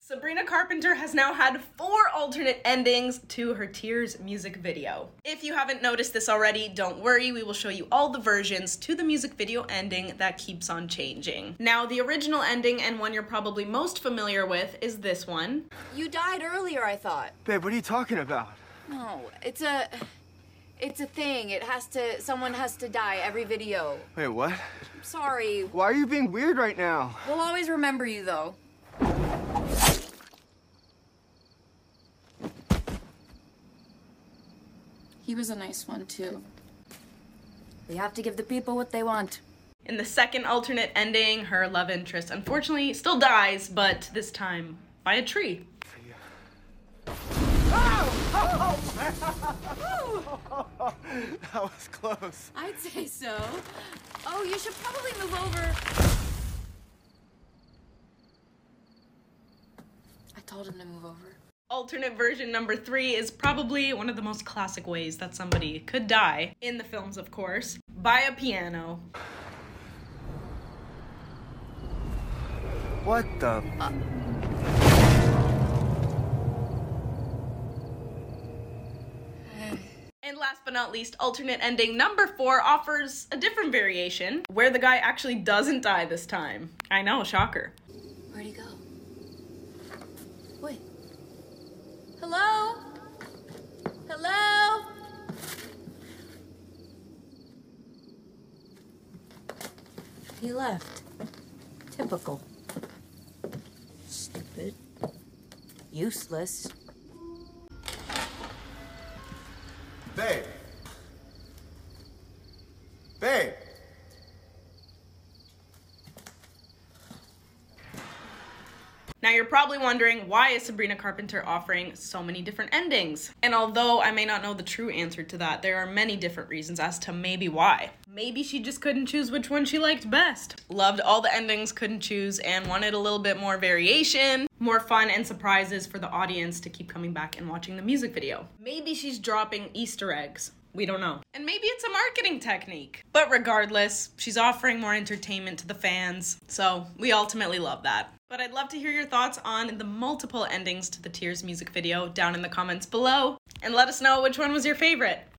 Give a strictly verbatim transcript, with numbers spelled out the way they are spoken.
Sabrina Carpenter has now had four alternate endings to her Tears music video. If you haven't noticed this already, don't worry, we will show you all the versions to the music video ending that keeps on changing. Now, the original ending, and one you're probably most familiar with, is this one. You died earlier, I thought. Babe, what are you talking about? No, it's a... It's a thing. It has to... Someone has to die every video. Wait, what? I'm sorry. Why are you being weird right now? We'll always remember you, though. He was a nice one, too. We have to give the people what they want. In the second alternate ending, her love interest unfortunately still dies, but this time by a tree. That was close. I'd say so. Oh, you should probably move over. I told him to move over. Alternate version number three is probably one of the most classic ways that somebody could die, in the films of course, by a piano. What the? Uh And last but not least, alternate ending number four offers a different variation, where the guy actually doesn't die this time. I know, shocker. Where'd he go? Wait. Hello? Hello? He left. Typical. Stupid. Useless. Babe. Babe. Now you're probably wondering, why is Sabrina Carpenter offering so many different endings? And although I may not know the true answer to that, there are many different reasons as to maybe why. Maybe she just couldn't choose which one she liked best. Loved all the endings, couldn't choose, and wanted a little bit more variation, more fun and surprises for the audience to keep coming back and watching the music video. Maybe she's dropping Easter eggs. We don't know. And maybe it's a marketing technique. But regardless, she's offering more entertainment to the fans, so we ultimately love that. But I'd love to hear your thoughts on the multiple endings to the Tears music video down in the comments below, and let us know which one was your favorite.